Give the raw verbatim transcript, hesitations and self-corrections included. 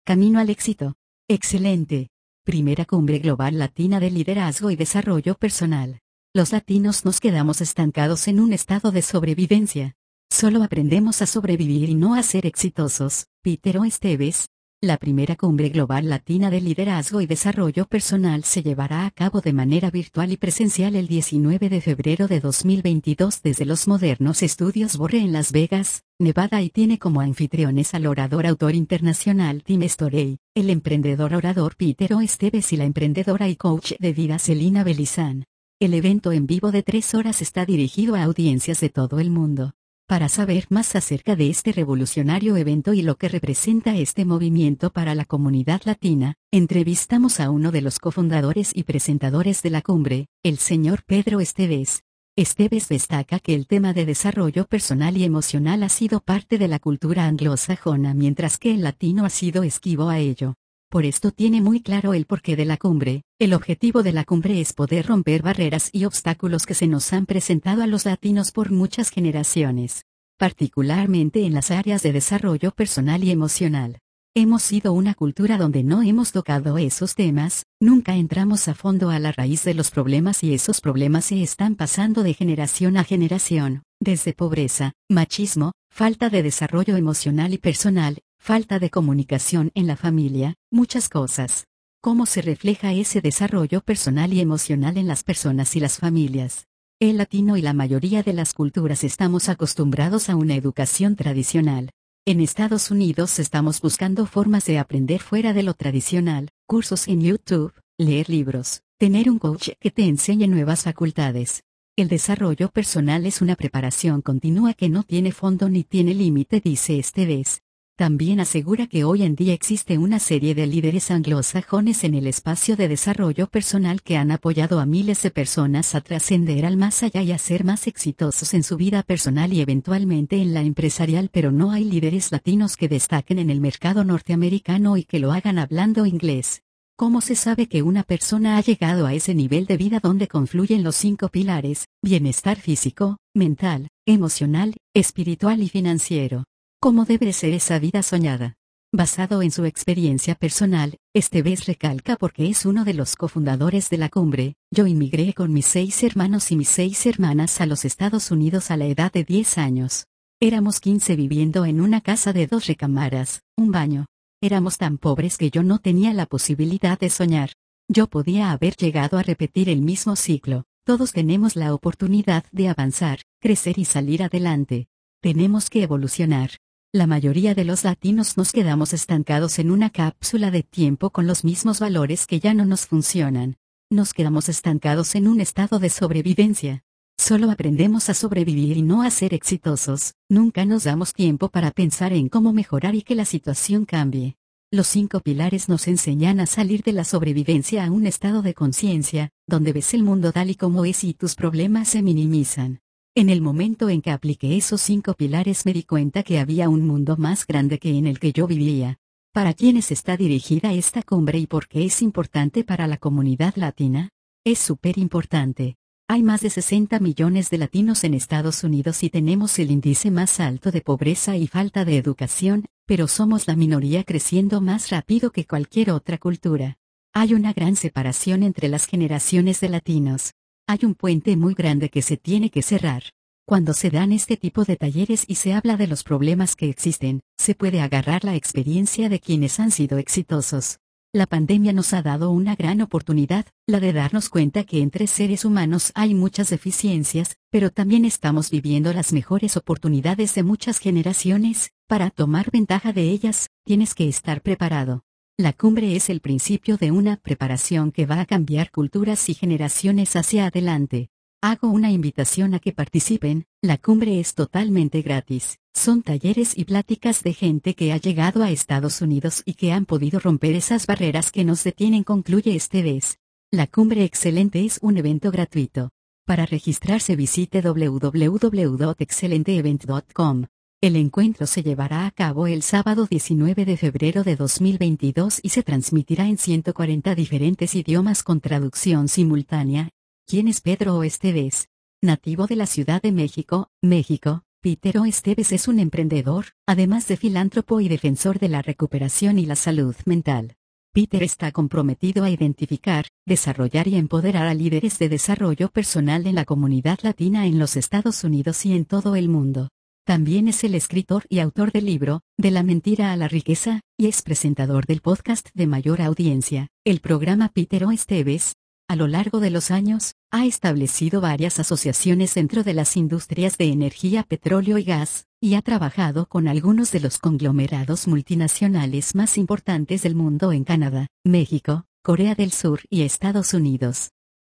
Camino al éxito. Excelente. Primera Cumbre Global Latina de Liderazgo y Desarrollo Personal. Los latinos nos quedamos estancados en un estado de sobrevivencia. Solo aprendemos a sobrevivir y no a ser exitosos. Peter O. Esteves. La primera Cumbre Global Latina de Liderazgo y Desarrollo Personal se llevará a cabo de manera virtual y presencial el diecinueve de febrero de dos mil veintidós desde los modernos estudios Borre en Las Vegas, Nevada, y tiene como anfitriones al orador autor internacional Tim Storey, el emprendedor orador Peter O. Esteves y la emprendedora y coach de vida Celina Belizán. El evento en vivo de tres horas está dirigido a audiencias de todo el mundo. Para saber más acerca de este revolucionario evento y lo que representa este movimiento para la comunidad latina, entrevistamos a uno de los cofundadores y presentadores de la cumbre, el señor Pedro Esteves. Esteves destaca que el tema de desarrollo personal y emocional ha sido parte de la cultura anglosajona mientras que el latino ha sido esquivo a ello. Por esto tiene muy claro el porqué de la cumbre. El objetivo de la cumbre es poder romper barreras y obstáculos que se nos han presentado a los latinos por muchas generaciones, particularmente en las áreas de desarrollo personal y emocional. Hemos sido una cultura donde no hemos tocado esos temas, nunca entramos a fondo a la raíz de los problemas y esos problemas se están pasando de generación a generación, desde pobreza, machismo, falta de desarrollo emocional y personal, falta de comunicación en la familia, muchas cosas. ¿Cómo se refleja ese desarrollo personal y emocional en las personas y las familias? El latino y la mayoría de las culturas estamos acostumbrados a una educación tradicional. En Estados Unidos estamos buscando formas de aprender fuera de lo tradicional, cursos en YouTube, leer libros, tener un coach que te enseñe nuevas facultades. El desarrollo personal es una preparación continua que no tiene fondo ni tiene límite, dice Esteves. También asegura que hoy en día existe una serie de líderes anglosajones en el espacio de desarrollo personal que han apoyado a miles de personas a trascender al más allá y a ser más exitosos en su vida personal y eventualmente en la empresarial, pero no hay líderes latinos que destaquen en el mercado norteamericano y que lo hagan hablando inglés. ¿Cómo se sabe que una persona ha llegado a ese nivel de vida donde confluyen los cinco pilares: bienestar físico, mental, emocional, espiritual y financiero? ¿Cómo debe ser esa vida soñada? Basado en su experiencia personal, Esteves recalca porque es uno de los cofundadores de la cumbre: yo inmigré con mis seis hermanos y mis seis hermanas a los Estados Unidos a la edad de diez años. Éramos quince viviendo en una casa de dos recámaras, un baño. Éramos tan pobres que yo no tenía la posibilidad de soñar. Yo podía haber llegado a repetir el mismo ciclo. Todos tenemos la oportunidad de avanzar, crecer y salir adelante. Tenemos que evolucionar. La mayoría de los latinos nos quedamos estancados en una cápsula de tiempo con los mismos valores que ya no nos funcionan. Nos quedamos estancados en un estado de sobrevivencia. Solo aprendemos a sobrevivir y no a ser exitosos. Nunca nos damos tiempo para pensar en cómo mejorar y que la situación cambie. Los cinco pilares nos enseñan a salir de la sobrevivencia a un estado de conciencia, donde ves el mundo tal y como es y tus problemas se minimizan. En el momento en que apliqué esos cinco pilares me di cuenta que había un mundo más grande que en el que yo vivía. ¿Para quiénes está dirigida esta cumbre y por qué es importante para la comunidad latina? Es súper importante. Hay más de sesenta millones de latinos en Estados Unidos y tenemos el índice más alto de pobreza y falta de educación, pero somos la minoría creciendo más rápido que cualquier otra cultura. Hay una gran separación entre las generaciones de latinos. Hay un puente muy grande que se tiene que cerrar. Cuando se dan este tipo de talleres y se habla de los problemas que existen, se puede agarrar la experiencia de quienes han sido exitosos. La pandemia nos ha dado una gran oportunidad, la de darnos cuenta que entre seres humanos hay muchas deficiencias, pero también estamos viviendo las mejores oportunidades de muchas generaciones. Para tomar ventaja de ellas, tienes que estar preparado. La cumbre es el principio de una preparación que va a cambiar culturas y generaciones hacia adelante. Hago una invitación a que participen. La cumbre es totalmente gratis. Son talleres y pláticas de gente que ha llegado a Estados Unidos y que han podido romper esas barreras que nos detienen, concluye Esteves. La cumbre excelente es un evento gratuito. Para registrarse visite w w w punto excelente event punto com. El encuentro se llevará a cabo el sábado diecinueve de febrero de dos mil veintidós y se transmitirá en ciento cuarenta diferentes idiomas con traducción simultánea. ¿Quién es Pedro O. Esteves? Nativo de la Ciudad de México, México. Peter O. Esteves es un emprendedor, además de filántropo y defensor de la recuperación y la salud mental. Peter está comprometido a identificar, desarrollar y empoderar a líderes de desarrollo personal en la comunidad latina en los Estados Unidos y en todo el mundo. También es el escritor y autor del libro, De la mentira a la riqueza, y es presentador del podcast de mayor audiencia, el programa Peter O. Esteves. A lo largo de los años, ha establecido varias asociaciones dentro de las industrias de energía, petróleo y gas, y ha trabajado con algunos de los conglomerados multinacionales más importantes del mundo en Canadá, México, Corea del Sur y Estados Unidos.